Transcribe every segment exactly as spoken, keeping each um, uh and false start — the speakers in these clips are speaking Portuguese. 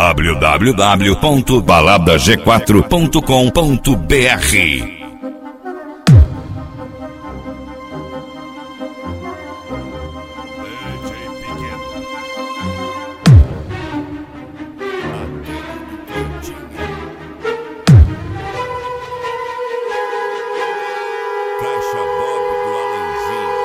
w w w ponto balada g quatro ponto com ponto b r. Caixa Bob do Alanzinho.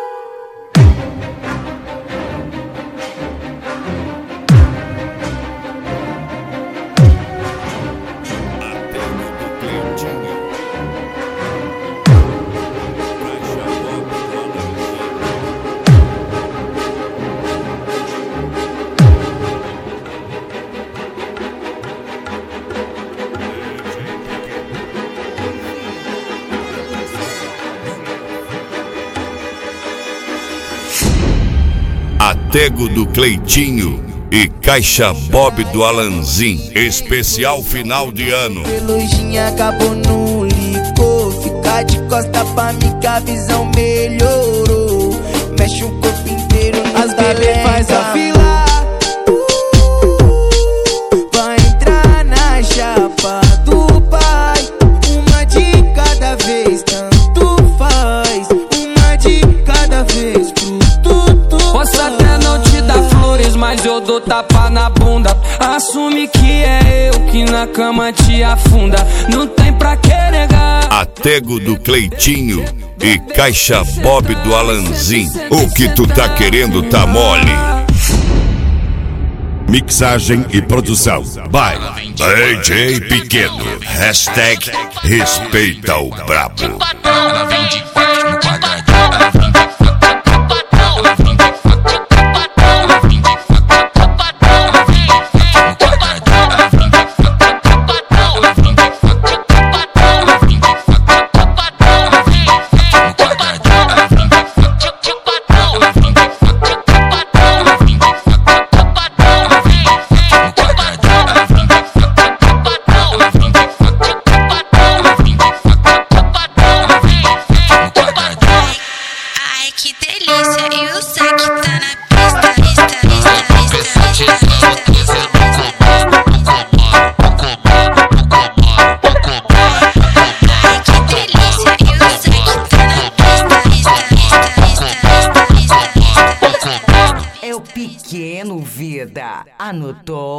Atego do Cleitinho e Caixa Bob do Alanzinho. Especial final de ano. Lojinha acabou, não ligou. Fica de costa pra mim que a visão melhorou. Mexe o corpo inteiro, as bebê faz a fila. Vai entrar na chapa do pai. Uma de cada vez, tanto faz. Uma de cada vez pro tudo. Posso até não te dar flores, mas eu dou tapa na bunda. Assume que é eu que na cama te afunda. Não tem pra que negar. Atego do Cleitinho e Caixa Bob do Alanzinho. O que tu tá querendo tá mole. Mixagem e produção by D J Pequeno. Hashtag respeita o brabo. Ela vem de quatro no quadradinho. Que delícia, e o saque tá na pista, pista, pista, pista, pista, ai que delícia, e o saque tá na pista, pista, pista, pista, pista, pista. É o Pequeno, vida. Anotou?